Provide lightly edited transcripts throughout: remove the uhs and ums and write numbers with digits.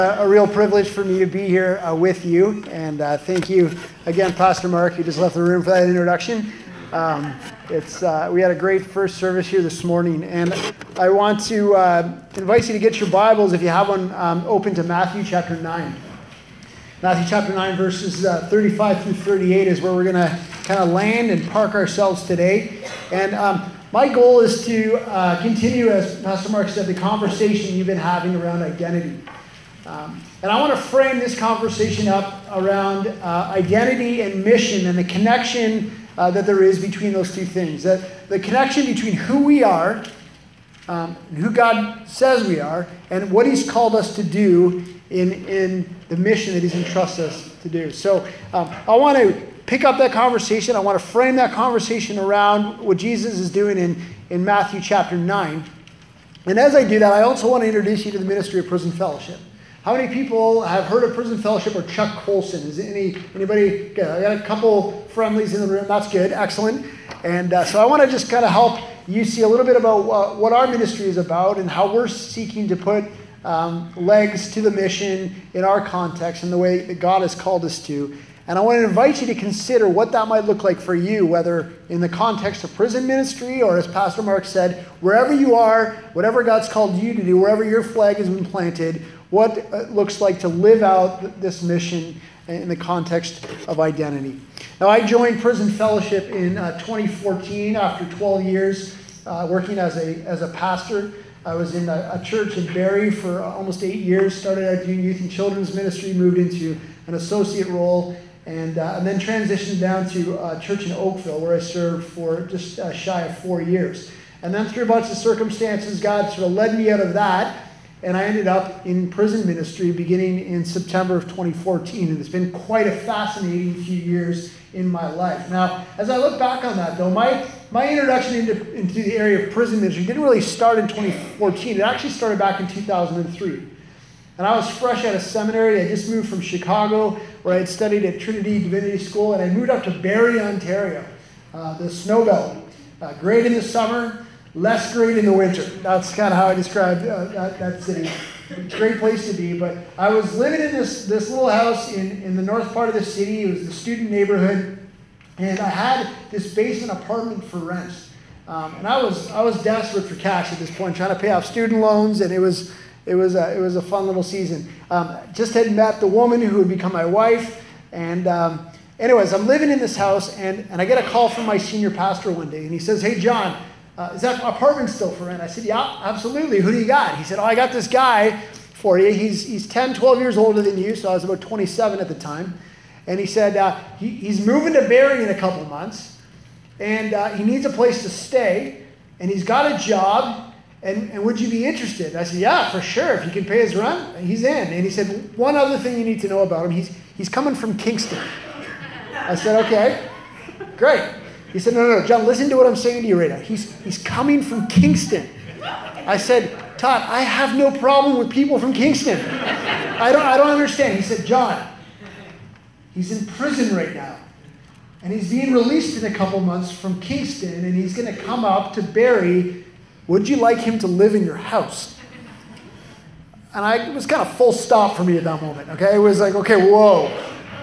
A real privilege for me to be here with you, and thank you again, Pastor Mark. You just left the room for that introduction. We had a great first service here this morning, and I want to invite you to get your Bibles, if you have one, open to Matthew chapter 9. Matthew chapter 9, verses 35 through 38 is where we're going to kind of land and park ourselves today. And my goal is to continue, as Pastor Mark said, the conversation you've been having around identity. And I want to frame this conversation up around identity and mission and the connection that there is between those two things. That the connection between who we are, who God says we are, and what He's called us to do in the mission that He's entrusted us to do. So I want to pick up that conversation. I want to frame that conversation around what Jesus is doing in Matthew chapter 9. And as I do that, I also want to introduce you to the ministry of Prison Fellowship. How many people have heard of Prison Fellowship or Chuck Colson? Is anybody? Good. I got a couple friendlies in the room. That's good. Excellent. And so I want to just kind of help you see a little bit about what our ministry is about and how we're seeking to put legs to the mission in our context and the way that God has called us to. And I want to invite you to consider what that might look like for you, whether in the context of prison ministry or, as Pastor Mark said, wherever you are, whatever God's called you to do, wherever your flag has been planted, what it looks like to live out this mission in the context of identity. Now, I joined Prison Fellowship in 2014 after 12 years working as a pastor. I was in a church in Barrie for almost 8 years, started out doing youth and children's ministry, moved into an associate role, and then transitioned down to a church in Oakville where I served for just shy of 4 years. And then through a bunch of circumstances, God sort of led me out of that. And I ended up in prison ministry beginning in September of 2014. And it's been quite a fascinating few years in my life. Now, as I look back on that, though, my introduction into the area of prison ministry didn't really start in 2014. It actually started back in 2003. And I was fresh out of seminary. I just moved from Chicago, where I had studied at Trinity Divinity School. And I moved up to Barrie, Ontario, the snow belt. Great in the summer. Less great in the winter. That's kind of how I describe that city. Great place to be. But I was living in this little house in the north part of the city. It was the student neighborhood. And I had this basement apartment for rent. And I was desperate for cash at this point, trying to pay off student loans. And it was a fun little season. Just had met the woman who would become my wife. And anyways, I'm living in this house. And I get a call from my senior pastor one day. And he says, "Hey, John, is that apartment still for rent?" I said, "Yeah, absolutely. Who do you got?" He said, "Oh, I got this guy for you. He's 10, 12 years older than you." So I was about 27 at the time. And he said, he's moving to Barrie in a couple months. And he needs a place to stay. And he's got a job. And would you be interested? I said, "Yeah, for sure. If you can pay his rent, he's in." And he said, "One other thing you need to know about him. He's coming from Kingston." I said, "Okay, great." He said, no, John, listen to what I'm saying to you right now. He's coming from Kingston. I said, "Todd, I have no problem with people from Kingston. I don't understand." He said, "John, he's in prison right now. And he's being released in a couple months from Kingston, and he's going to come up to Barrie. Would you like him to live in your house?" And it was kind of full stop for me at that moment, okay? It was like, okay, whoa.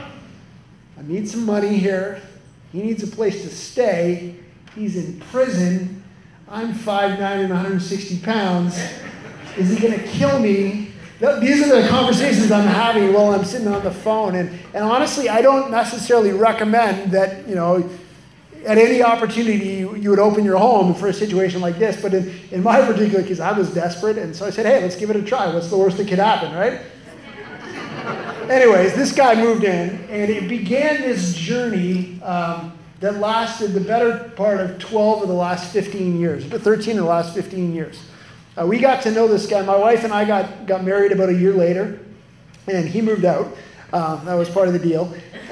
I need some money here. He needs a place to stay. He's in prison. I'm 5'9" and 160 pounds. Is he going to kill me? These are the conversations I'm having while I'm sitting on the phone. And honestly, I don't necessarily recommend that, at any opportunity you would open your home for a situation like this. But in my particular case, I was desperate. And so I said, "Hey, let's give it a try. What's the worst that could happen, right?" Anyways, this guy moved in, and it began this journey that lasted the better part of 12 of the last 15 years, 13 of the last 15 years. We got to know this guy. My wife and I got married about a year later, and he moved out. That was part of the deal.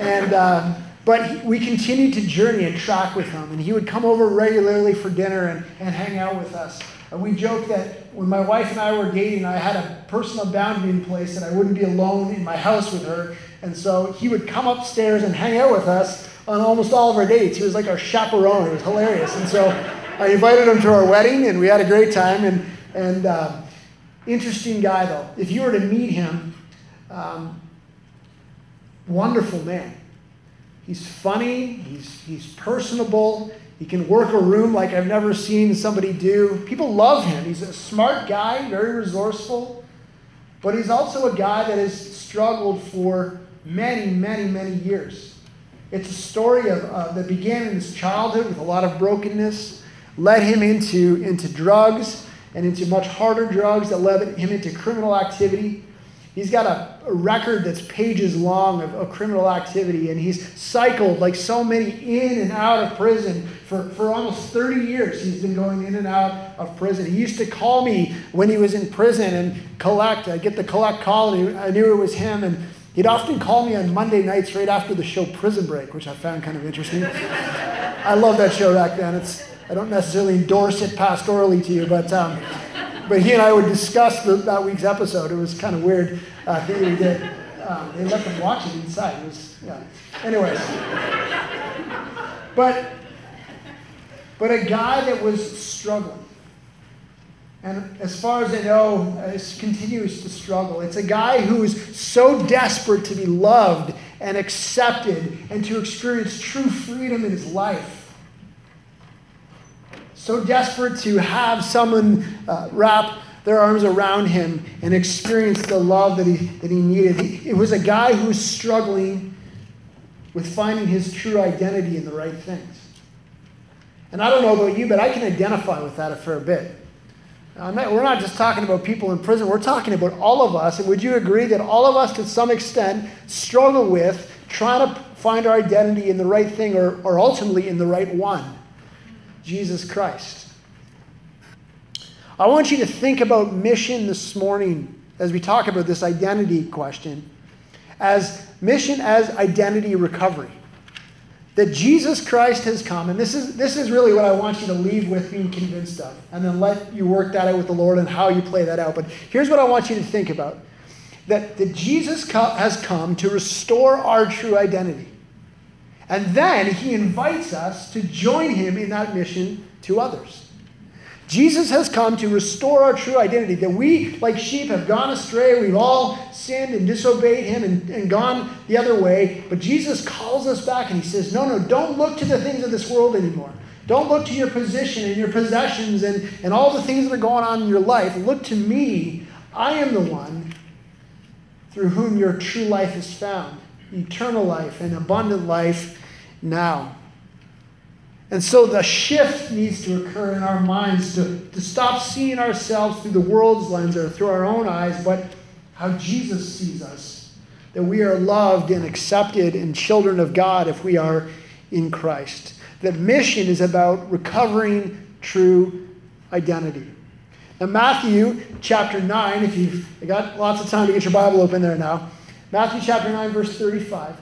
But we continued to journey and track with him, and he would come over regularly for dinner and hang out with us. And we joked that when my wife and I were dating, I had a personal boundary in place that I wouldn't be alone in my house with her. And so he would come upstairs and hang out with us on almost all of our dates. He was like our chaperone. It was hilarious. And so I invited him to our wedding, and we had a great time. And interesting guy, though. If you were to meet him, Wonderful man. He's funny, he's personable, he can work a room like I've never seen somebody do. People love him. He's a smart guy, very resourceful, but he's also a guy that has struggled for many, many, many years. It's a story that began in his childhood with a lot of brokenness, led him into drugs and into much harder drugs that led him into criminal activity. He's got a record that's pages long of criminal activity, and he's cycled like so many in and out of prison for almost 30 years. He's been going in and out of prison. He used to call me when he was in prison and get the collect call, and I knew it was him, and he'd often call me on Monday nights right after the show Prison Break, which I found kind of interesting. I love that show back then. I don't necessarily endorse it pastorally to you, but he and I would discuss that week's episode. It was kind of weird thing we did. They let them watch it inside. It was, yeah. Anyways. But a guy that was struggling. And as far as I know, continues to struggle. It's a guy who is so desperate to be loved and accepted and to experience true freedom in his life. So desperate to have someone wrap their arms around him and experience the love that he needed. It was a guy who was struggling with finding his true identity in the right things. And I don't know about you, but I can identify with that a fair bit. We're not just talking about people in prison. We're talking about all of us. And would you agree that all of us, to some extent, struggle with trying to find our identity in the right thing or ultimately in the right one? Jesus Christ. I want you to think about mission this morning as we talk about this identity question as mission as identity recovery. That Jesus Christ has come, and this is really what I want you to leave with being convinced of, and then let you work that out with the Lord and how you play that out. But here's what I want you to think about. That Jesus has come to restore our true identity. And then he invites us to join him in that mission to others. Jesus has come to restore our true identity, that we, like sheep, have gone astray. We've all sinned and disobeyed him and gone the other way. But Jesus calls us back and he says, no, don't look to the things of this world anymore. Don't look to your position and your possessions and all the things that are going on in your life. Look to me. I am the one through whom your true life is found. Eternal life and abundant life now. And so the shift needs to occur in our minds to stop seeing ourselves through the world's lens or through our own eyes, but how Jesus sees us. That we are loved and accepted and children of God if we are in Christ. That mission is about recovering true identity. Now Matthew chapter 9, if you've got lots of time to get your Bible open there now. Matthew chapter 9, verse 35.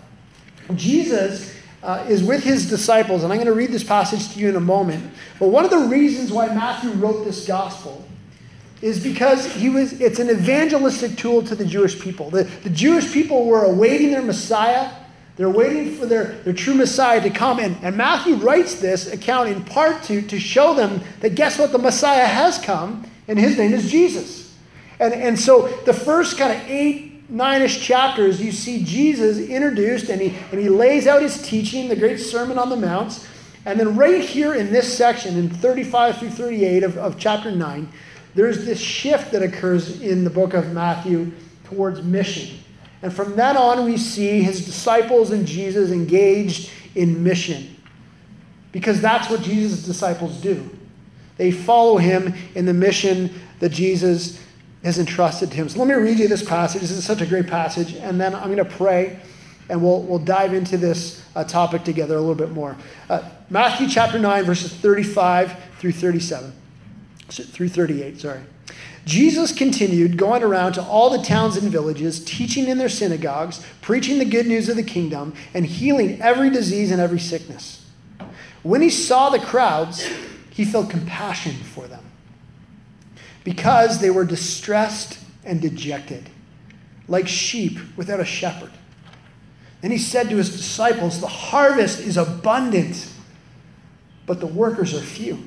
Jesus is with his disciples, and I'm going to read this passage to you in a moment. But one of the reasons why Matthew wrote this gospel is because it's an evangelistic tool to the Jewish people. The Jewish people were awaiting their Messiah. They're waiting for their true Messiah to come. And Matthew writes this account in part to show them that guess what? The Messiah has come, and his name is Jesus. And so the first kind of 8-9-ish chapters, you see Jesus introduced, and he lays out his teaching, the great Sermon on the Mount. And then right here in this section, in 35 through 38 of chapter 9, there's this shift that occurs in the book of Matthew towards mission. And from then on, we see his disciples and Jesus engaged in mission. Because that's what Jesus' disciples do. They follow him in the mission that Jesus has entrusted to him. So let me read you this passage. This is such a great passage. And then I'm going to pray, and we'll dive into this topic together a little bit more. Matthew chapter 9, verses 35 through 38. Jesus continued going around to all the towns and villages, teaching in their synagogues, preaching the good news of the kingdom, and healing every disease and every sickness. When he saw the crowds, he felt compassion for them, because they were distressed and dejected, like sheep without a shepherd. Then he said to his disciples, "The harvest is abundant, but the workers are few.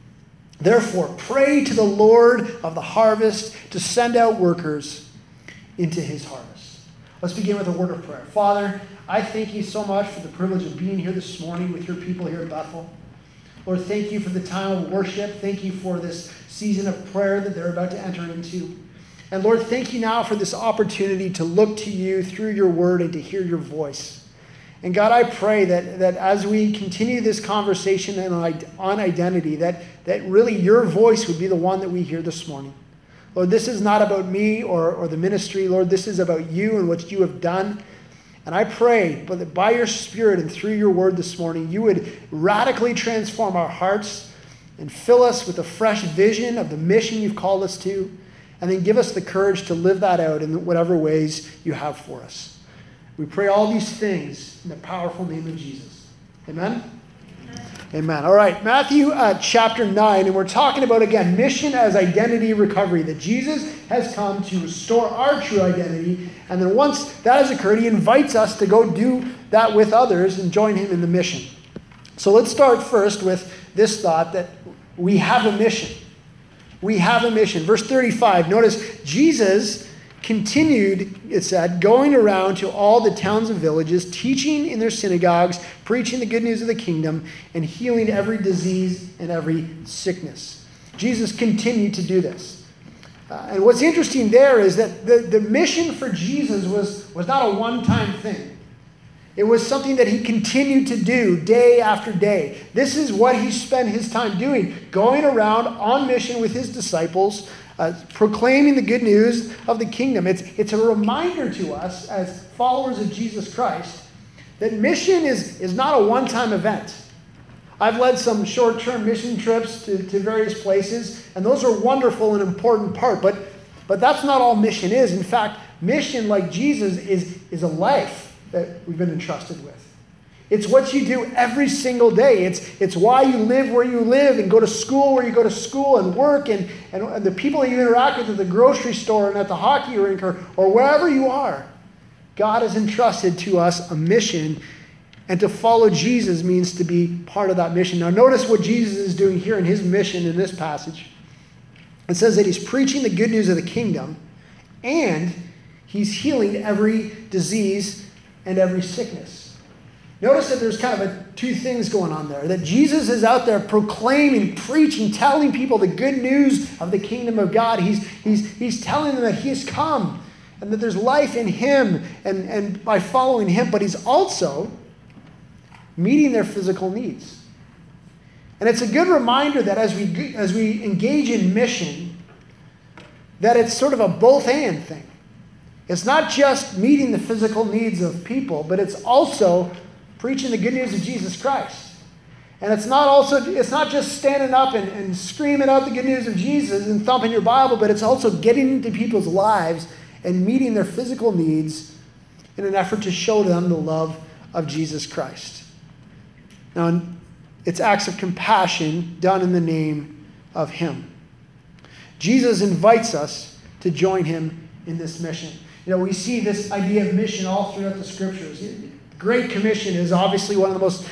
Therefore, pray to the Lord of the harvest to send out workers into his harvest. Let's begin with a word of prayer. Father, I thank you so much for the privilege of being here this morning with your people here at Bethel. Lord, thank you for the time of worship. Thank you for this season of prayer that they're about to enter into. And Lord, thank you now for this opportunity to look to you through your word and to hear your voice. And God, I pray that as we continue this conversation on identity, that really your voice would be the one that we hear this morning. Lord, this is not about me or the ministry. Lord, this is about you and what you have done. And I pray that by your Spirit and through your word this morning, you would radically transform our hearts and fill us with a fresh vision of the mission you've called us to, and then give us the courage to live that out in whatever ways you have for us. We pray all these things in the powerful name of Jesus. Amen? Amen. All right, Matthew chapter 9, and we're talking about, again, mission as identity recovery, that Jesus has come to restore our true identity, and then once that has occurred, he invites us to go do that with others and join him in the mission. So let's start first with this thought that we have a mission. We have a mission. Verse 35, notice Jesus continued, it said, going around to all the towns and villages, teaching in their synagogues, preaching the good news of the kingdom, and healing every disease and every sickness. Jesus continued to do this. And what's interesting there is that the mission for Jesus was not a one-time thing. It was something that he continued to do day after day. This is what he spent his time doing, going around on mission with his disciples, proclaiming the good news of the kingdom. It's a reminder to us as followers of Jesus Christ that mission is not a one-time event. I've led some short-term mission trips to various places, and those are wonderful and important part, but that's not all mission is. In fact, mission, like Jesus, is a life that we've been entrusted with. It's what you do every single day. It's why you live where you live and go to school where you go to school and work and the people that you interact with at the grocery store and at the hockey rink or wherever you are. God has entrusted to us a mission, and to follow Jesus means to be part of that mission. Now notice what Jesus is doing here in his mission in this passage. It says that he's preaching the good news of the kingdom, and he's healing every disease and every sickness. Notice that there's kind of two things going on there. That Jesus is out there proclaiming, preaching, telling people the good news of the kingdom of God. He's telling them that he has come and that there's life in him and by following him. But he's also meeting their physical needs. And it's a good reminder that as we engage in mission, that it's sort of a both-and thing. It's not just meeting the physical needs of people, but it's also preaching the good news of Jesus Christ. And it's not just standing up and screaming out the good news of Jesus and thumping your Bible, but it's also getting into people's lives and meeting their physical needs in an effort to show them the love of Jesus Christ. Now, it's acts of compassion done in the name of him. Jesus invites us to join him in this mission. You know, we see this idea of mission all throughout the scriptures. The Great Commission is obviously one of the most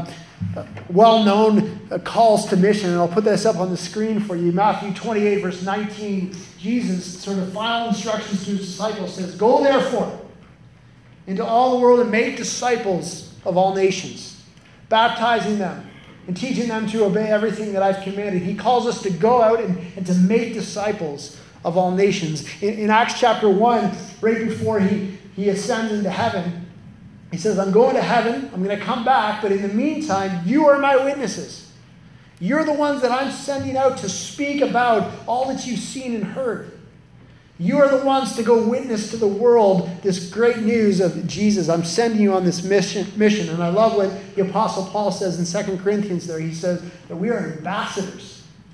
well-known calls to mission. And I'll put this up on the screen for you. Matthew 28, verse 19, Jesus, sort of final instructions to his disciples, says, "Go therefore into all the world and make disciples of all nations, baptizing them and teaching them to obey everything that I've commanded." He calls us to go out and to make disciples of all nations. In Acts chapter 1, right before he ascends into heaven, he says, "I'm going to heaven, I'm going to come back, but in the meantime, you are my witnesses. You're the ones that I'm sending out to speak about all that you've seen and heard. You are the ones to go witness to the world this great news of Jesus. I'm sending you on this mission." And I love what the Apostle Paul says in 2 Corinthians there. He says that we are ambassadors.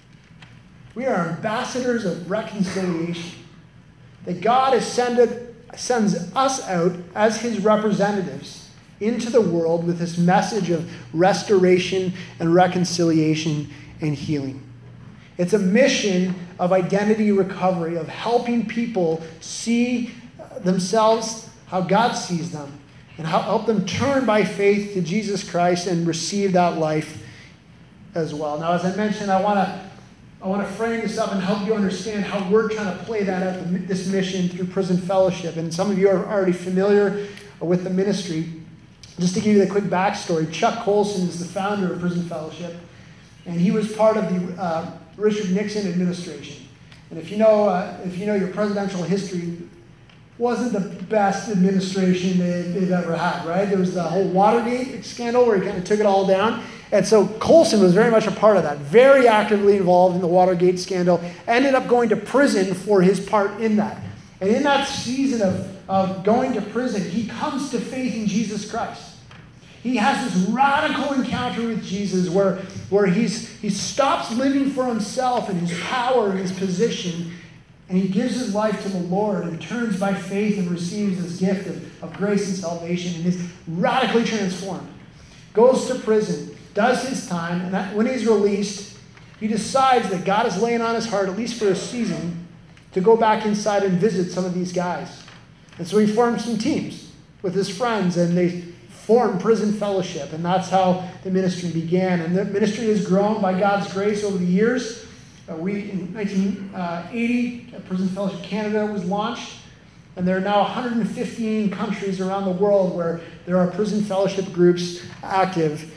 We are ambassadors of reconciliation. That God sends us out as his representatives into the world with this message of restoration and reconciliation and healing. It's a mission of identity recovery, of helping people see themselves how God sees them, and help them turn by faith to Jesus Christ and receive that life as well. Now, as I mentioned, I want to I want to frame this up and help you understand how we're trying to play that out, this mission through Prison Fellowship. And some of you are already familiar with the ministry. Just to give you the quick backstory, Chuck Colson is the founder of Prison Fellowship, and he was part of the Richard Nixon administration. And if you know your presidential history, wasn't the best administration they've ever had, right? There was the whole Watergate scandal where he kind of took it all down. And so Colson was very much a part of that, very actively involved in the Watergate scandal, ended up going to prison for his part in that. And in that season of going to prison, he comes to faith in Jesus Christ. He has this radical encounter with Jesus where he stops living for himself and his power and his position, and he gives his life to the Lord and turns by faith and receives this gift of grace and salvation and is radically transformed. Goes to prison, does his time, and when he's released, he decides that God is laying on his heart, at least for a season, to go back inside and visit some of these guys. And so he forms some teams with his friends, and they form Prison Fellowship, and that's how the ministry began. And the ministry has grown by God's grace over the years. In 1980, Prison Fellowship Canada was launched, and there are now 115 countries around the world where there are prison fellowship groups active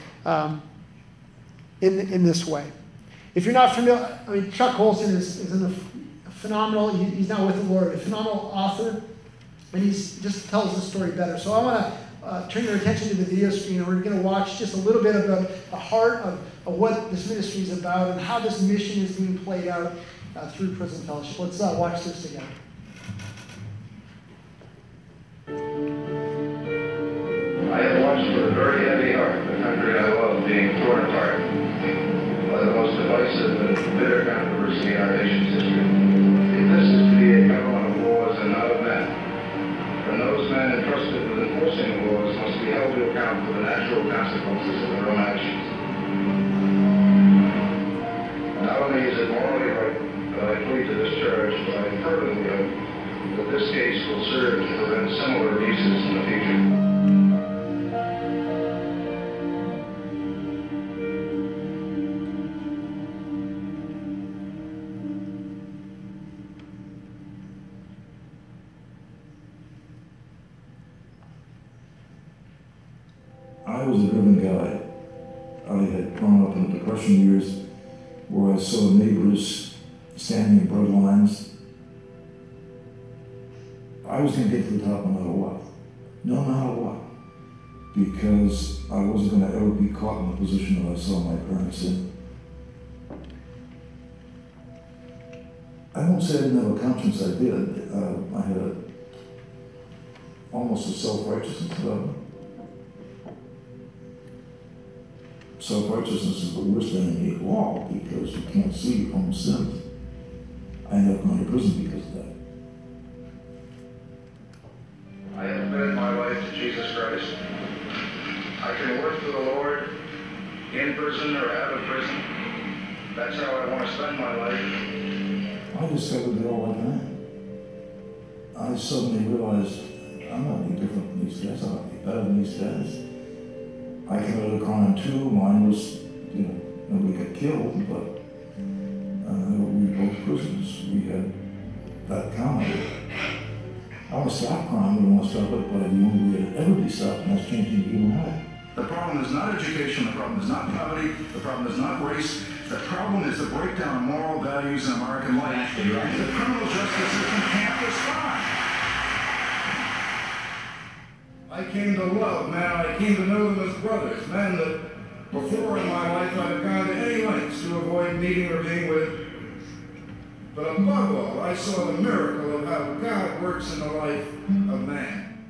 in this way. If you're not familiar, Chuck Colson is a phenomenal, he's now with the Lord, a phenomenal author, and he just tells the story better. So I want to turn your attention to the video screen, and we're going to watch just a little bit about the heart of what this ministry is about and how this mission is being played out through Prison Fellowship. Let's watch this together. I have watched with a very heavy heart the country I love being torn apart by the most divisive and bitter controversy in our nation's history. If this is to be a government of laws and not of men, then those men entrusted with enforcing the laws must be held to account for the natural consequences of their own actions. Not only is it morally right that I plead to this charge, but I fervently hope that this case will serve to prevent similar abuses in the future. I was a driven guy. I had grown up in the Depression years where I saw neighbors standing in bread lines. I was going to get to the top no matter what. No matter what. Because I wasn't going to ever be caught in the position that I saw my parents in. I won't say I didn't have a conscience, I did. I had almost a self-righteousness about it. Self-righteousness is the worst enemy of all because you can't see your own sins. I ended up going to prison because of that. I have committed my life to Jesus Christ. I can work for the Lord in prison or out of prison. That's how I want to spend my life. I discovered that all the time. I suddenly realized I'm not any different from these guys. I'm not any better than these guys. I committed a crime too. Mine was, nobody got killed, but we were both prisoners. We had that counted. I want to stop crime, we want to stop it by the only way to ever be stopped, and that's changing the human heart. The problem is not education, the problem is not poverty, the problem is not race, the problem is the breakdown of moral values in American life. And the criminal justice system can't respond. I came to love men, I came to know them as brothers, men that before in my life I'd have gone to any lengths to avoid meeting or being with. But above all, I saw the miracle of how God works in the life of man.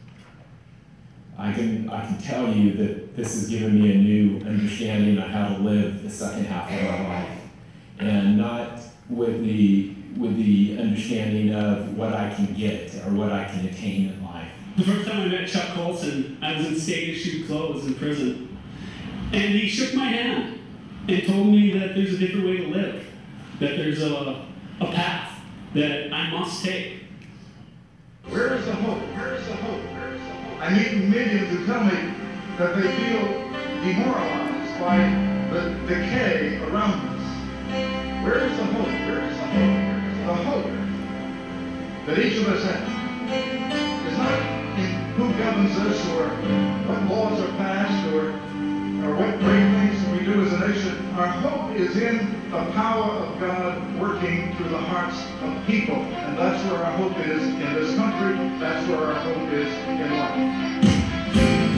I can tell you that this has given me a new understanding of how to live the second half of my life, and not with the understanding of what I can get or what I can attain in life. The first time I met Chuck Colson, I was in state-issued clothes in prison, and he shook my hand and told me that there's a different way to live, that there's a path that I must take. Where is the hope? Where is the hope? Where is the hope? I meet millions who tell me that they feel demoralized by the decay around us. Where is the hope? Where is the hope? The hope that each of us have is not in who governs us or what laws are passed or what great things we do as a nation. Our hope is in the power of God working through the hearts of people. And that's where our hope is in this country. That's where our hope is in life.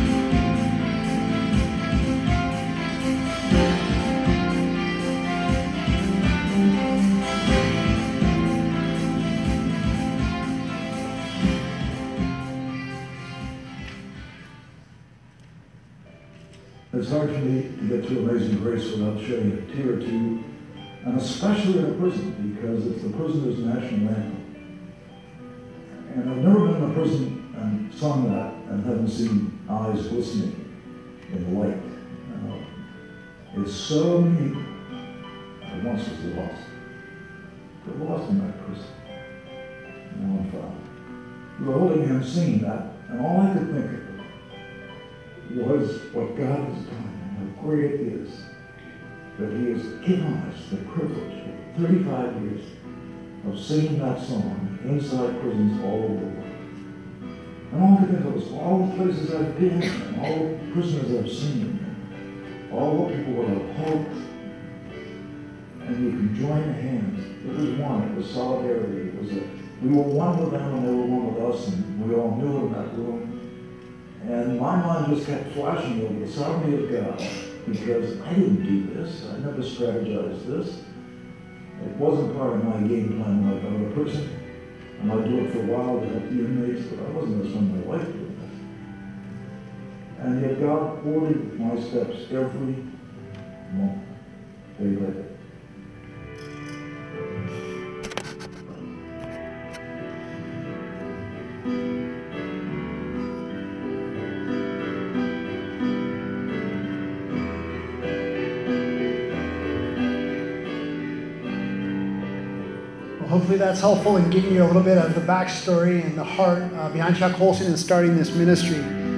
It's hard for me to get through Amazing Grace without shedding a tear or two, and especially in a prison, because it's the prisoner's national anthem. And I've never been in a prison and sung that and haven't seen eyes glistening in the light. It's so neat. I once was lost. But lost in that prison. Now I'm found. We were holding him singing that, and all I could think of was what God has done and how great it is that He has given us the privilege of 35 years of singing that song inside prisons all over the world. And all I could think of was all the places I've been and all the prisoners I've seen and all the people without hope. And you can join hands. It was one. It was solidarity. We were one with them and they were one with us, and we all knew it in that room. And my mind just kept flashing over the sovereignty of God, because I didn't do this. I never strategized this. It wasn't part of my game plan when I got out of prison. I might do it for a while to help the inmates, but I wasn't going to spend my life doing this. And yet God ordered my steps every moment, day by day. Hopefully that's helpful in giving you a little bit of the backstory and the heart behind Chuck Colson and starting this ministry.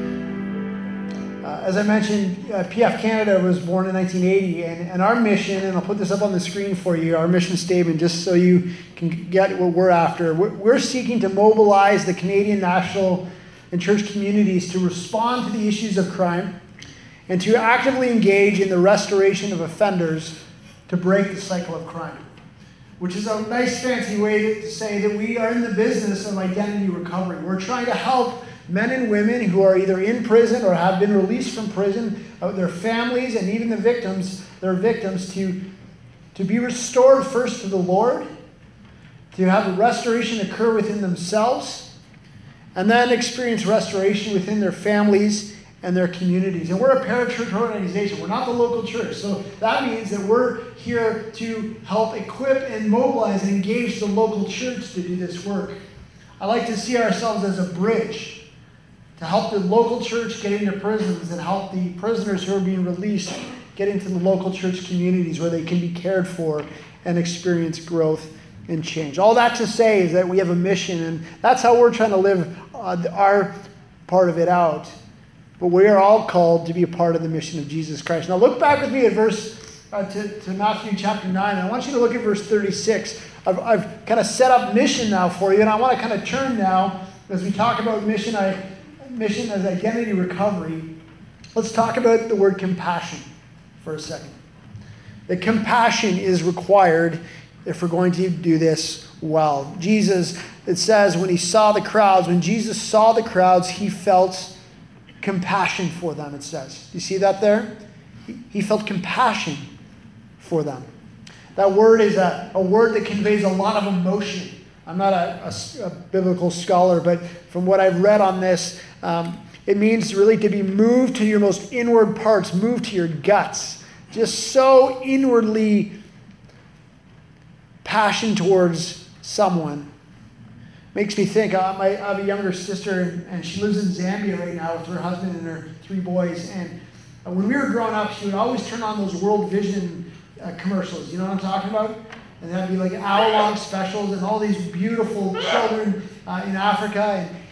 As I mentioned, PF Canada was born in 1980, and our mission, and I'll put this up on the screen for you, our mission statement, just so you can get what we're after. We're seeking to mobilize the Canadian national and church communities to respond to the issues of crime and to actively engage in the restoration of offenders to break the cycle of crime. Which is a nice fancy way to say that we are in the business of identity recovery. We're trying to help men and women who are either in prison or have been released from prison, their families and even their victims to be restored first to the Lord, to have a restoration occur within themselves, and then experience restoration within their families and their communities. And we're a parachurch organization. We're not the local church. So that means that we're here to help equip and mobilize and engage the local church to do this work. I like to see ourselves as a bridge to help the local church get into prisons and help the prisoners who are being released get into the local church communities where they can be cared for and experience growth and change. All that to say is that we have a mission, and that's how we're trying to live our part of it out. But we are all called to be a part of the mission of Jesus Christ. Now look back with me at to Matthew chapter 9. And I want you to look at verse 36. I've kind of set up mission now for you, and I want to kind of turn now, as we talk about mission as identity recovery. Let's talk about the word compassion for a second. That compassion is required if we're going to do this well. Jesus, it says, when Jesus saw the crowds, he felt compassion for them, it says. You see that there? He felt compassion for them. That word is a word that conveys a lot of emotion. I'm not a biblical scholar, but from what I've read on this, it means really to be moved to your most inward parts, moved to your guts. Just so inwardly passion towards someone. Makes me think, I have a younger sister, and she lives in Zambia right now with her husband and her 3 boys. And when we were growing up, she would always turn on those World Vision commercials. You know what I'm talking about? And that'd be like hour-long specials and all these beautiful children in Africa.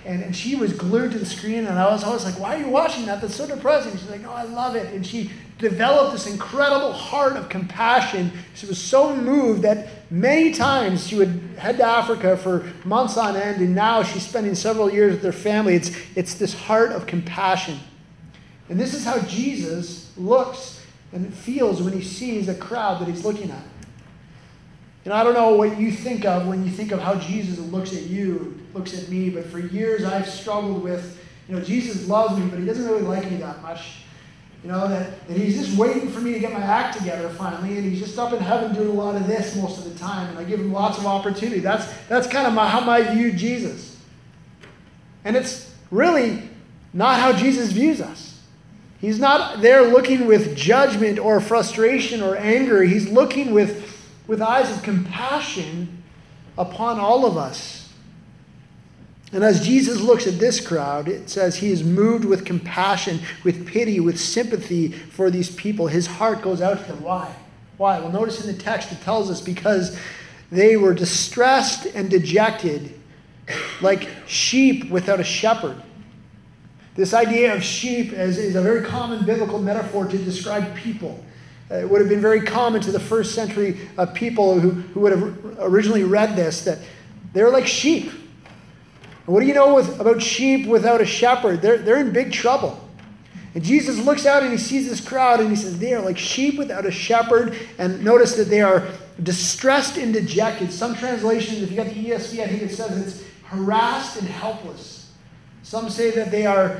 And she was glued to the screen, and I was always like, why are you watching that? That's so depressing. She's like, no, I love it. And she developed this incredible heart of compassion. She was so moved that many times she would head to Africa for months on end, and now she's spending several years with her family. It's this heart of compassion. And this is how Jesus looks and feels when he sees a crowd that he's looking at. I don't know what you think of when you think of how Jesus looks at you, looks at me, but for years I've struggled with, Jesus loves me, but he doesn't really like me that much. That he's just waiting for me to get my act together finally, and he's just up in heaven doing a lot of this most of the time, and I give him lots of opportunity. That's kind of how I view Jesus. And it's really not how Jesus views us. He's not there looking with judgment or frustration or anger. He's looking with eyes of compassion upon all of us. And as Jesus looks at this crowd, it says he is moved with compassion, with pity, with sympathy for these people. His heart goes out to them. Why? Well, notice in the text it tells us because they were distressed and dejected like sheep without a shepherd. This idea of sheep is a very common biblical metaphor to describe people. It would have been very common to the first century people who would have originally read this, that they're like sheep. And what do you know about sheep without a shepherd? They're in big trouble. And Jesus looks out and he sees this crowd and he says, they are like sheep without a shepherd. And notice that they are distressed and dejected. Some translations, if you got the ESV, I think it says it's harassed and helpless. Some say that they are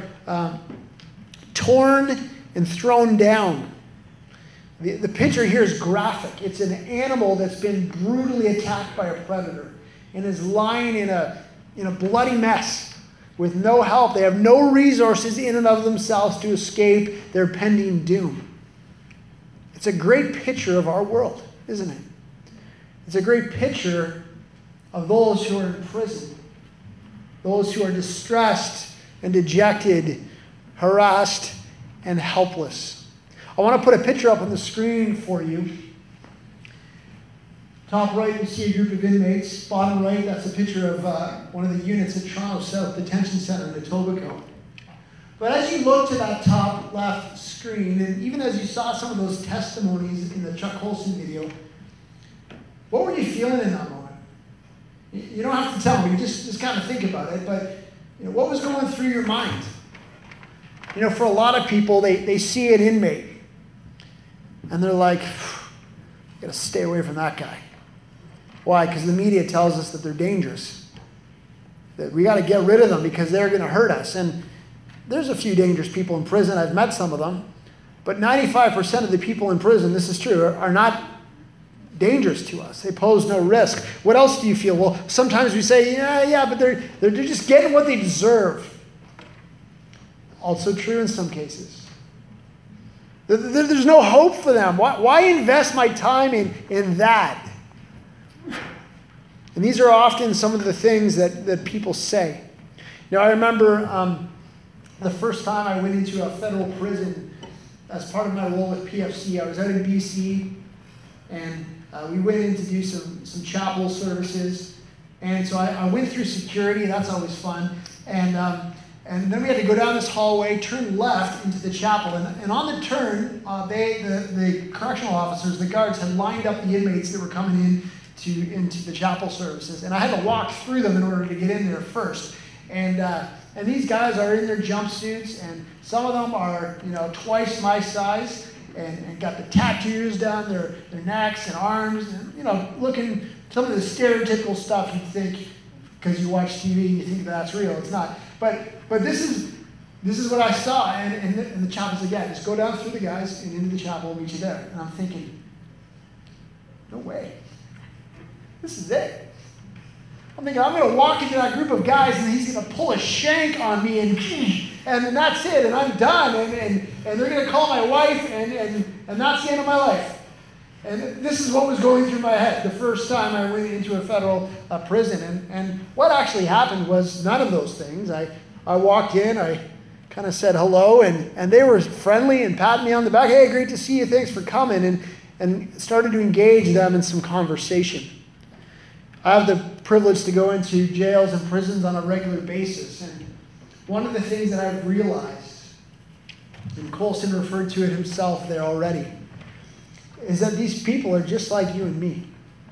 torn and thrown down. The picture here is graphic. It's an animal that's been brutally attacked by a predator and is lying in a bloody mess with no help. They have no resources in and of themselves to escape their pending doom. It's a great picture of our world, isn't it? It's a great picture of those who are in prison, those who are distressed and dejected, harassed and helpless. I want to put a picture up on the screen for you. Top right, you see a group of inmates. Bottom right, that's a picture of one of the units at Toronto South Detention Center in Etobicoke. But as you look to that top left screen, and even as you saw some of those testimonies in the Chuck Colson video, what were you feeling in that moment? You don't have to tell me, just kind of think about it, but what was going through your mind? For a lot of people, they see an inmate, and they're like, got to stay away from that guy. Why? Because the media tells us that they're dangerous. That we got to get rid of them because they're going to hurt us. And there's a few dangerous people in prison. I've met some of them. But 95% of the people in prison, this is true, are not dangerous to us. They pose no risk. What else do you feel? Well, sometimes we say, yeah, but they're just getting what they deserve. Also true in some cases. There's no hope for them. Why invest my time in that? And these are often some of the things that people say. I remember the first time I went into a federal prison as part of my role with PFC. I was out in BC, and we went in to do some chapel services. And so I went through security, and that's always fun. And then we had to go down this hallway, turn left into the chapel. And on the turn, the correctional officers, the guards, had lined up the inmates that were coming into the chapel services. And I had to walk through them in order to get in there first. And these guys are in their jumpsuits, and some of them are, twice my size, and got the tattoos down their necks and arms, and, looking some of the stereotypical stuff you'd think, because you watch TV and you think that's real. It's not. But this is what I saw, and the chapel's again, just go down through the guys and into the chapel, we'll meet you there. And I'm thinking, no way. This is it. I'm thinking, I'm going to walk into that group of guys and he's going to pull a shank on me and then that's it, and I'm done, and they're going to call my wife, and that's the end of my life. And this is what was going through my head the first time I went into a federal prison. And what actually happened was none of those things. I walked in, I kind of said hello, and they were friendly and patted me on the back. Hey, great to see you, thanks for coming, and started to engage them in some conversation. I have the privilege to go into jails and prisons on a regular basis. And one of the things that I've realized, and Colson referred to it himself there already, is that these people are just like you and me.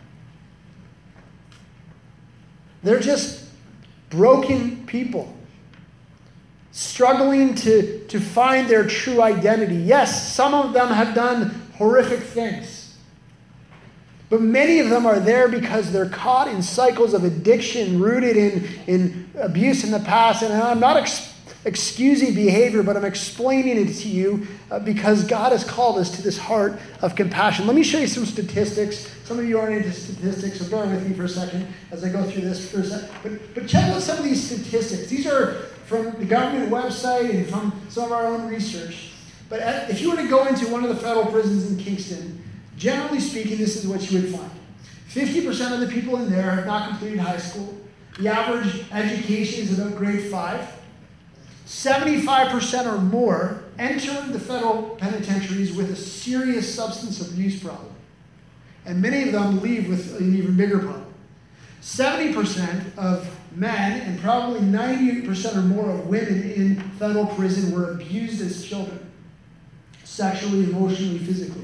They're just broken people, struggling to find their true identity. Yes, some of them have done horrific things. But many of them are there because they're caught in cycles of addiction rooted in abuse in the past. And I'm not excusing behavior, but I'm explaining it to you because God has called us to this heart of compassion. Let me show you some statistics. Some of you aren't into statistics, so bear with me for a second as I go through this for a second. But check out some of these statistics. These are from the government website and from some of our own research. But if you were to go into one of the federal prisons in Kingston, generally speaking, this is what you would find. 50% of the people in there have not completed high school. The average education is about grade 5. 75% or more enter the federal penitentiaries with a serious substance abuse problem. And many of them leave with an even bigger problem. 70% of men and probably 98% or more of women in federal prison were abused as children, sexually, emotionally, physically.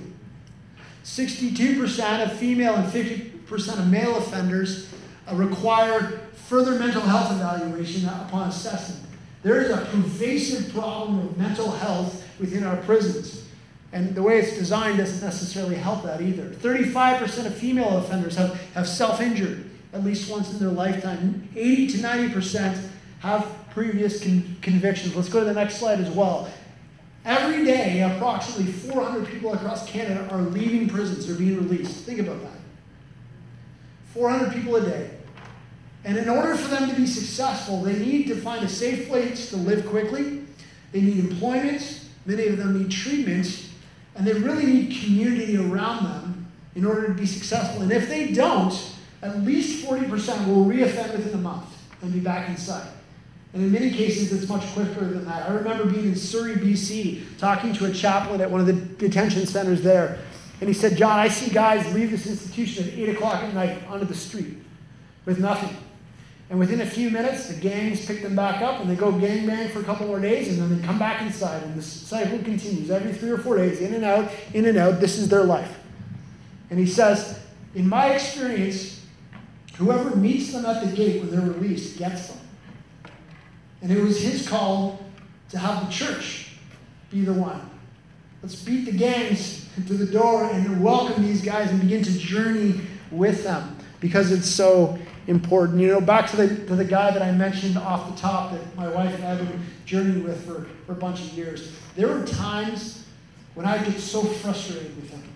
62% of female and 50% of male offenders require further mental health evaluation upon assessment. There is a pervasive problem of mental health within our prisons. And the way it's designed doesn't necessarily help that either. 35% of female offenders have self-injured at least once in their lifetime. 80 to 90% have previous convictions. Let's go to the next slide as well. Every day, approximately 400 people across Canada are leaving prisons or being released. Think about that. 400 people a day. And in order for them to be successful, they need to find a safe place to live quickly. They need employment. Many of them need treatment. And they really need community around them in order to be successful. And if they don't, at least 40% will reoffend within a month and be back inside. And in many cases, it's much quicker than that. I remember being in Surrey, BC, talking to a chaplain at one of the detention centers there. And he said, John, I see guys leave this institution at 8 o'clock at night onto the street with nothing. And within a few minutes, the gangs pick them back up and they go gangbang for a couple more days and then they come back inside. And this cycle continues every 3 or 4 days, in and out, in and out. This is their life. And he says, in my experience, whoever meets them at the gate when they're released gets them. And it was his call to have the church be the one. Let's beat the gangs to the door and welcome these guys and begin to journey with them because it's so important. You know, back to the guy that I mentioned off the top that my wife and I have been journeying with for a bunch of years. There were times when I get so frustrated with him.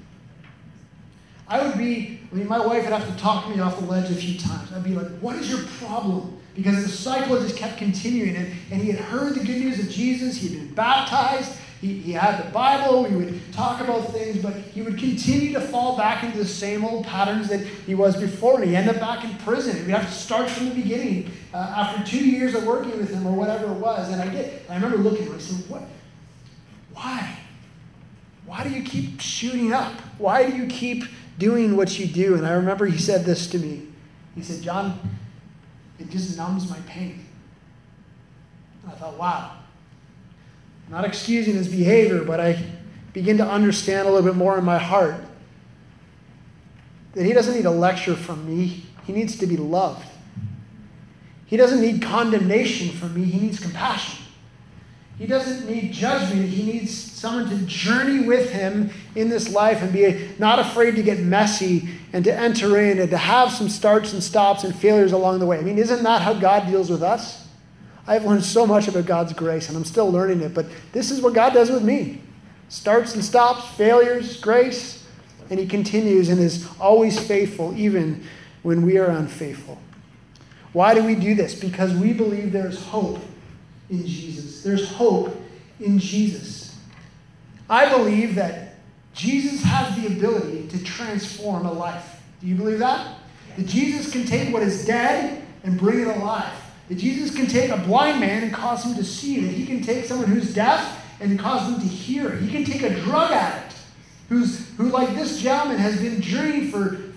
My wife would have to talk me off the ledge a few times. I'd be like, what is your problem? Because the cycle just kept continuing. And he had heard the good news of Jesus. He had been baptized. He had the Bible. We would talk about things. But he would continue to fall back into the same old patterns that he was before. And he ended up back in prison. And we'd have to start from the beginning after 2 years of working with him or whatever it was. And I remember looking at him and saying, what? Why? Why do you keep shooting up? Why do you keep doing what you do? And I remember he said this to me. He said, John, it just numbs my pain. And I thought, wow. Not excusing his behavior, but I begin to understand a little bit more in my heart that he doesn't need a lecture from me. He needs to be loved. He doesn't need condemnation from me. He needs compassion. He doesn't need judgment. He needs someone to journey with him in this life and be not afraid to get messy and to enter in and to have some starts and stops and failures along the way. I mean, isn't that how God deals with us? I've learned so much about God's grace, and I'm still learning it, but this is what God does with me. Starts and stops, failures, grace, and he continues and is always faithful even when we are unfaithful. Why do we do this? Because we believe there's hope in Jesus. There's hope in Jesus. I believe that Jesus has the ability to transform a life. Do you believe that? That Jesus can take what is dead and bring it alive. That Jesus can take a blind man and cause him to see. That he can take someone who's deaf and cause them to hear. He can take a drug addict who like this gentleman has been journeying for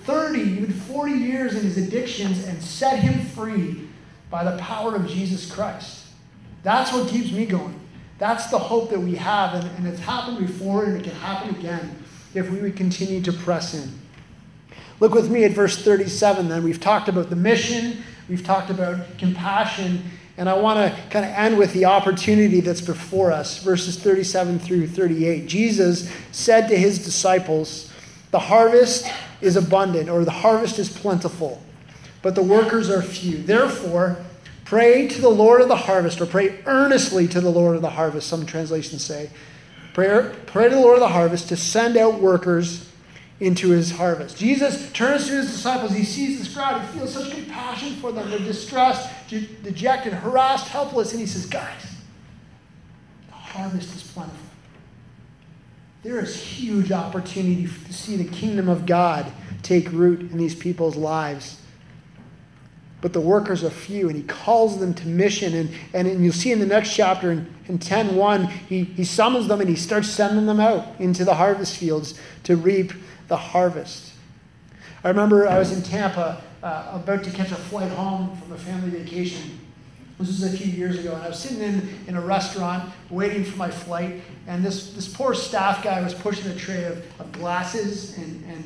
30, even 40 years in his addictions and set him free by the power of Jesus Christ. That's what keeps me going. That's the hope that we have, and it's happened before, and it can happen again if we would continue to press in. Look with me at verse 37 then. We've talked about the mission, we've talked about compassion, and I want to kind of end with the opportunity that's before us, verses 37 through 38. Jesus said to his disciples, "The harvest is abundant," or "the harvest is plentiful, but the workers are few. Therefore, pray to the Lord of the harvest," or pray earnestly to the Lord of the harvest, some translations say. Pray to the Lord of the harvest to send out workers into his harvest. Jesus turns to his disciples. He sees this crowd. He feels such compassion for them. They're distressed, dejected, harassed, helpless. And he says, "Guys, the harvest is plentiful. There is huge opportunity to see the kingdom of God take root in these people's lives. But the workers are few," and he calls them to mission. And you'll see in the next chapter, in 10:1, he summons them and he starts sending them out into the harvest fields to reap the harvest. I remember I was in Tampa about to catch a flight home from a family vacation. This was a few years ago, and I was sitting in a restaurant waiting for my flight, and this poor staff guy was pushing a tray of glasses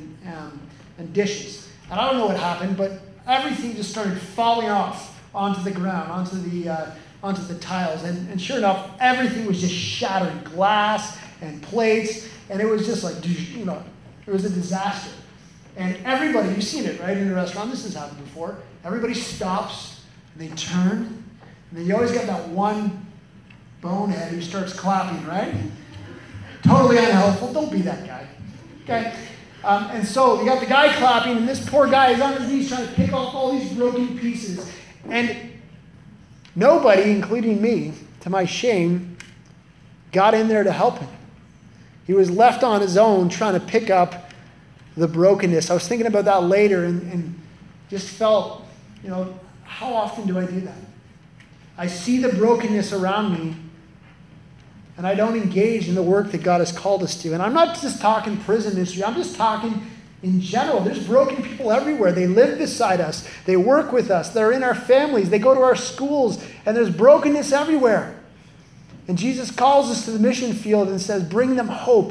and dishes. And I don't know what happened, but everything just started falling off onto the ground, onto the tiles. And sure enough, everything was just shattered, glass and plates, and it was just like, it was a disaster. And everybody, you've seen it, right, in a restaurant, this has happened before, everybody stops, and they turn, and then you always got that one bonehead who starts clapping, right? Totally unhelpful. Don't be that guy, okay? And so you got the guy clapping, and this poor guy is on his knees trying to pick off all these broken pieces. And nobody, including me, to my shame, got in there to help him. He was left on his own trying to pick up the brokenness. I was thinking about that later and just felt, how often do I do that? I see the brokenness around me, and I don't engage in the work that God has called us to. And I'm not just talking prison ministry. I'm just talking in general. There's broken people everywhere. They live beside us. They work with us. They're in our families. They go to our schools. And there's brokenness everywhere. And Jesus calls us to the mission field and says, bring them hope.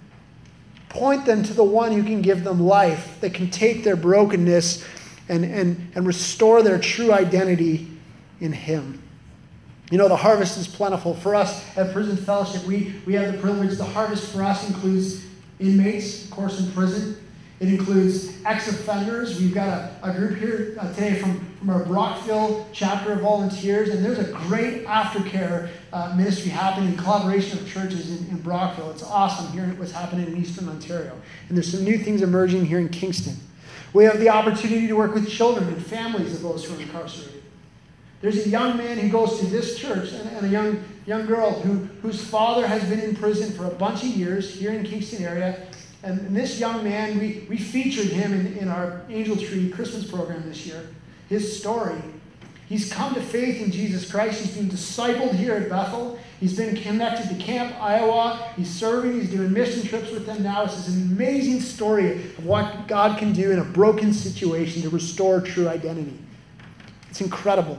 Point them to the one who can give them life, that can take their brokenness and restore their true identity in him. The harvest is plentiful. For us at Prison Fellowship, we have the privilege. The harvest for us includes inmates, of course, in prison. It includes ex-offenders. We've got a group here today from our Brockville chapter of volunteers, and there's a great aftercare ministry happening in collaboration of churches in Brockville. It's awesome hearing what's happening in Eastern Ontario. And there's some new things emerging here in Kingston. We have the opportunity to work with children and families of those who are incarcerated. There's a young man who goes to this church and a young girl whose father has been in prison for a bunch of years here in Kingston area. And this young man, we featured him in our Angel Tree Christmas program this year. His story. He's come to faith in Jesus Christ. He's been discipled here at Bethel. He's been connected to Camp Iowa. He's serving. He's doing mission trips with them now. This is an amazing story of what God can do in a broken situation to restore true identity. It's incredible.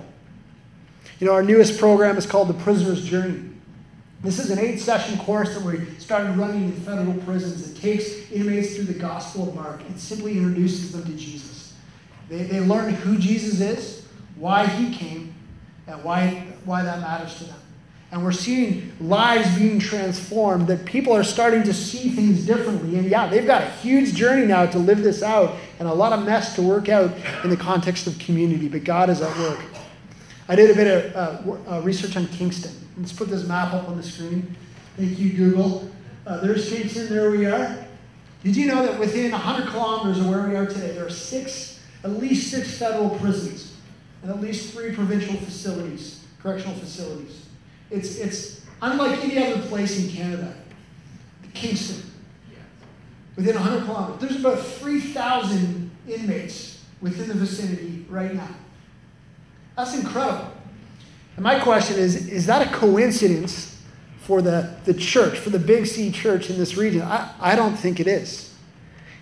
Our newest program is called The Prisoner's Journey. This is an 8-session course that we started running in federal prisons that takes inmates through the Gospel of Mark and simply introduces them to Jesus. They learn who Jesus is, why he came, and why that matters to them. And we're seeing lives being transformed, that people are starting to see things differently. And yeah, they've got a huge journey now to live this out and a lot of mess to work out in the context of community, but God is at work. I did a bit of research on Kingston. Let's put this map up on the screen. Thank you, Google. There's Kingston. There we are. Did you know that within 100 kilometers of where we are today, there are at least six federal prisons and at least 3 provincial facilities, correctional facilities? It's unlike any other place in Canada. Kingston. Within 100 kilometers. There's about 3,000 inmates within the vicinity right now. That's incredible. And my question is that a coincidence for the church, for the Big C church in this region? I don't think it is.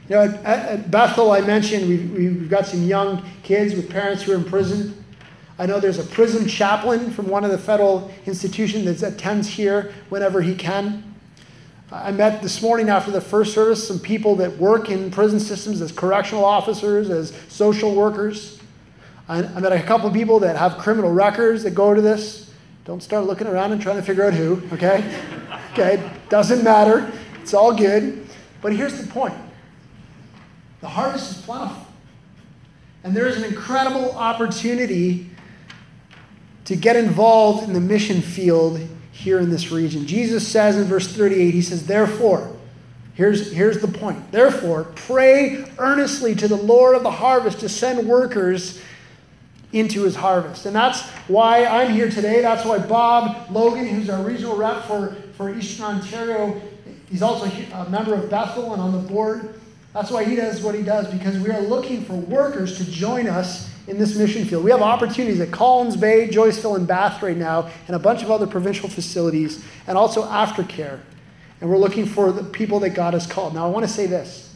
You know, at Bethel, I mentioned we've got some young kids with parents who are in prison. I know there's a prison chaplain from one of the federal institutions that attends here whenever he can. I met this morning after the first service some people that work in prison systems as correctional officers, as social workers. I met a couple of people that have criminal records that go to this. Don't start looking around and trying to figure out who, okay? Okay, doesn't matter. It's all good. But here's the point. The harvest is plentiful. And there is an incredible opportunity to get involved in the mission field here in this region. Jesus says in verse 38, he says, therefore, here's the point. Therefore, pray earnestly to the Lord of the harvest to send workers into his harvest. And that's why I'm here today. That's why Bob Logan, who's our regional rep for Eastern Ontario, he's also a member of Bethel and on the board. That's why he does what he does, because we are looking for workers to join us in this mission field. We have opportunities at Collins Bay, Joyceville, and Bath right now, and a bunch of other provincial facilities, and also aftercare. And we're looking for the people that God has called. Now, I want to say this.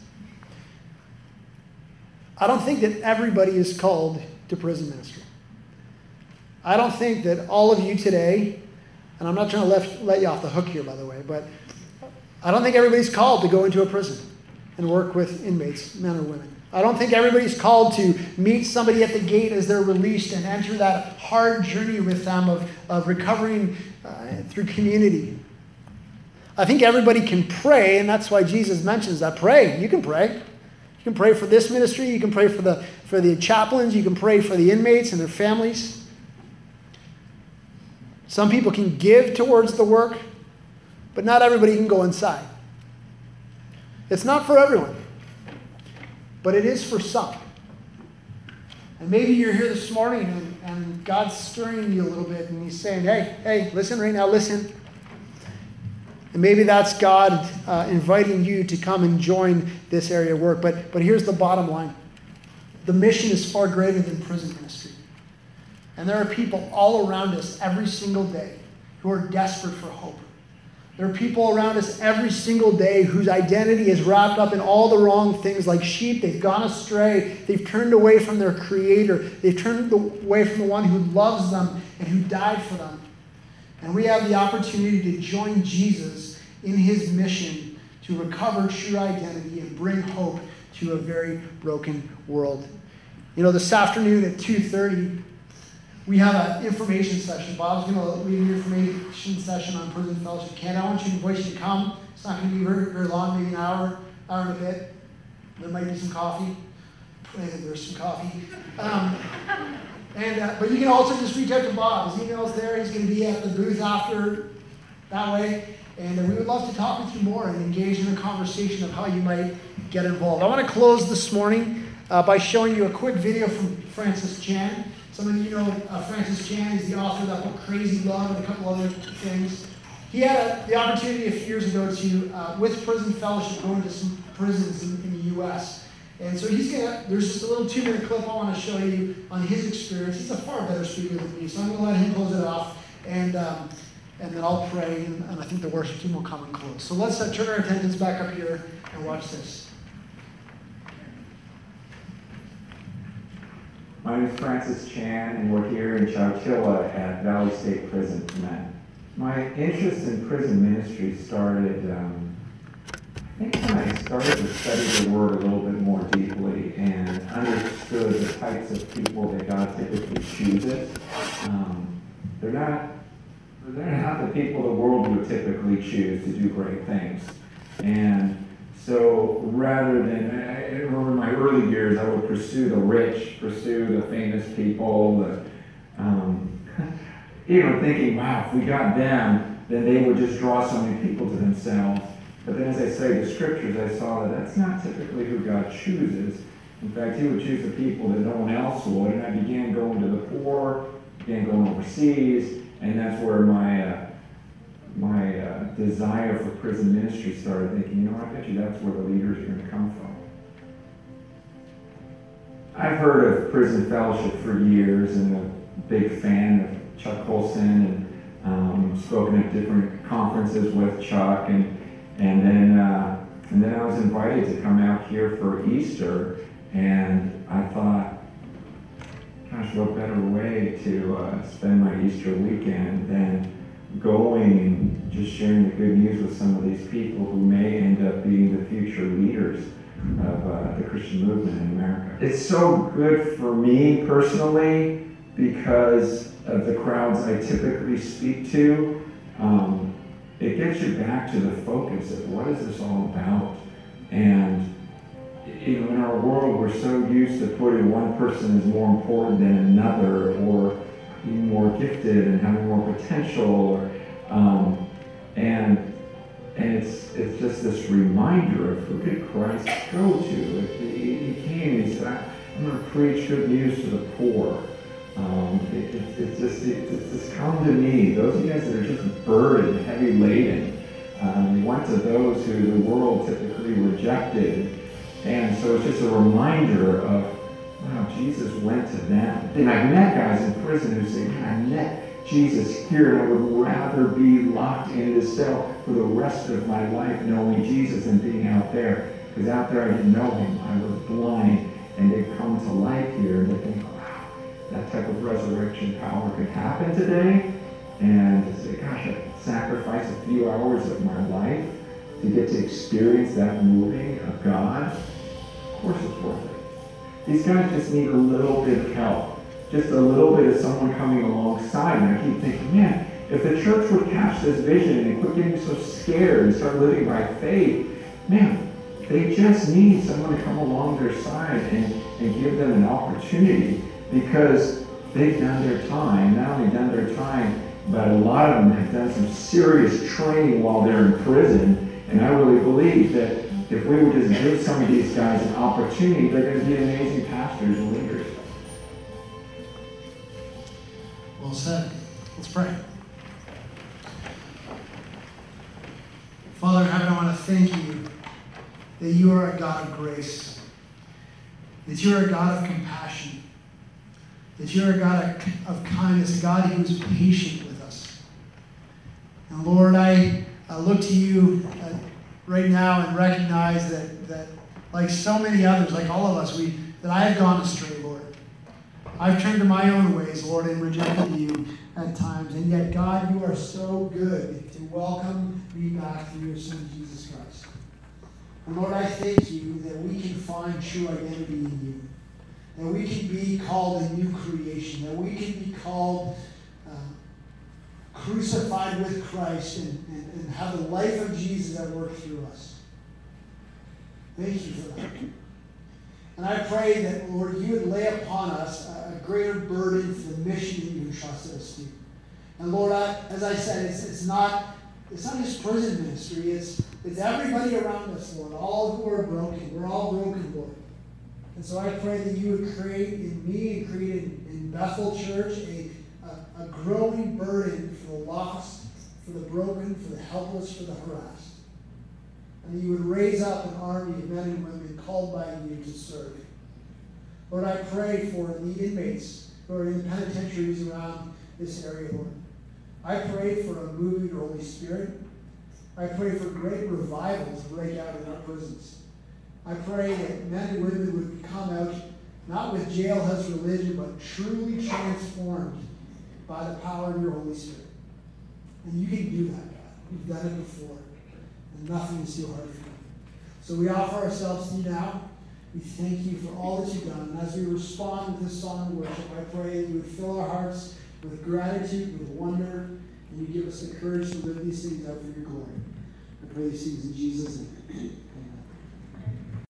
I don't think that everybody is called to prison ministry. I don't think that all of you today, and I'm not trying to let you off the hook here, by the way, but I don't think everybody's called to go into a prison and work with inmates, men or women. I don't think everybody's called to meet somebody at the gate as they're released and enter that hard journey with them of recovering through community. I think everybody can pray, and that's why Jesus mentions that. Pray. You can pray. You can pray for this ministry. You can pray for the chaplains. You can pray for the inmates and their families. Some people can give towards the work, but not everybody can go inside. It's not for everyone. But it is for some. And maybe you're here this morning and God's stirring you a little bit and he's saying, hey, listen right now, listen. And maybe that's God inviting you to come and join this area of work. But here's the bottom line. The mission is far greater than prison ministry. And there are people all around us every single day who are desperate for hope. There are people around us every single day whose identity is wrapped up in all the wrong things. Like sheep, they've gone astray. They've turned away from their Creator. They've turned away from the one who loves them and who died for them. And we have the opportunity to join Jesus in his mission to recover true identity and bring hope to a very broken world. You know, this afternoon at 2:30, we have an information session. Bob's going to lead an information session on Prison Fellowship Canada. I want you to invite you to come. It's not going to be very, very long, maybe an hour and a bit. There might be some coffee. There's some coffee. But you can also just reach out to Bob. His email's there. He's going to be at the booth after that way. And we would love to talk with you more and engage in a conversation of how you might get involved. I want to close this morning by showing you a quick video from Francis Chan. Some of you know Francis Chan is the author of that book, Crazy Love, and a couple other things. He had the opportunity a few years ago to, with Prison Fellowship, go into some prisons in the U.S. And so there's just a little 2-minute clip I want to show you on his experience. He's a far better speaker than me, so I'm going to let him close it off, and then I'll pray, and I think the worship team will come and close. So let's turn our attentions back up here and watch this. My name is Francis Chan, and we're here in Chowchilla at Valley State Prison for Men. My interest in prison ministry started, I think when I started to study the Word a little bit more deeply and understood the types of people that God typically chooses. They're not the people the world would typically choose to do great things. And so rather than, I remember in my early years, I would pursue the rich, pursue the famous people, even thinking, wow, if we got them, then they would just draw so many people to themselves. But then as I studied the scriptures, I saw that that's not typically who God chooses. In fact, he would choose the people that no one else would. And I began going to the poor, began going overseas, and that's where my desire for prison ministry started, thinking, I bet you that's where the leaders are going to come from. I've heard of Prison Fellowship for years and a big fan of Chuck Colson and spoken at different conferences with Chuck and then And then I was invited to come out here for Easter, and I thought, gosh, what better way to spend my Easter weekend than going and just sharing the good news with some of these people who may end up being the future leaders of the Christian movement in America. It's so good for me personally because of the crowds I typically speak to. It gets you back to the focus of what is this all about. And in our world, we're so used to putting one person as more important than another, or being more gifted and having more potential, and it's just this reminder of who did Christ go to. He came, he said, I'm going to preach good news to the poor. It's just come to me. Those of you guys that are just burdened, heavy laden. He went to those who the world typically rejected. And so it's just a reminder of, wow, Jesus went to them. And I've met guys in prison who say, man, I met Jesus here, and I would rather be locked in this cell for the rest of my life knowing Jesus than being out there. Because out there I didn't know him. I was blind, and they've come to life here, and they think, wow, that type of resurrection power could happen today. And to say, gosh, I sacrifice a few hours of my life to get to experience that moving of God. Of course it's worth it. These guys just need a little bit of help. Just a little bit of someone coming alongside. And I keep thinking, man, if the church would catch this vision and quit getting so scared and start living by faith, man, they just need someone to come along their side and give them an opportunity, because they've done their time. Not only done their time, but a lot of them have done some serious training while they're in prison. And I really believe that if we would just give some of these guys an opportunity, they're going to be amazing pastors and leaders. Well said. Let's pray. Father in heaven, I want to thank you that you are a God of grace, that you're a God of compassion, that you're a God of kindness, a God who is patient with us. And Lord, I look to you right now and recognize that like so many others, like all of us, that I have gone astray, Lord. I've turned to my own ways, Lord, and rejected you at times. And yet, God, you are so good to welcome me back through your Son, Jesus Christ. And Lord, I thank you that we can find true identity in you. That we can be called a new creation. That we can be called crucified with Christ and have the life of Jesus at work through us. Thank you for that. And I pray that, Lord, you would lay upon us a greater burden for the mission that you entrusted us to. And Lord, as I said, it's not just prison ministry. It's everybody around us, Lord, all who are broken. We're all broken, Lord. And so I pray that you would create in me and create in Bethel Church a growing burden for the lost, for the broken, for the helpless, for the harassed. And that you would raise up an army of men and women called by you to serve. Lord, I pray for the inmates who are in penitentiaries around this area, Lord. I pray for a moving of the Holy Spirit. I pray for great revival to break out in our prisons. I pray that men and women would come out not with jailhouse religion, but truly transformed by the power of your Holy Spirit. And you can do that, God. You've done it before. And nothing is too hard for you. So we offer ourselves to you now. We thank you for all that you've done. And as we respond with this song of worship, I pray that you would fill our hearts with gratitude, with wonder, and you give us the courage to live these things out for your glory. I pray these things in Jesus' name. Amen.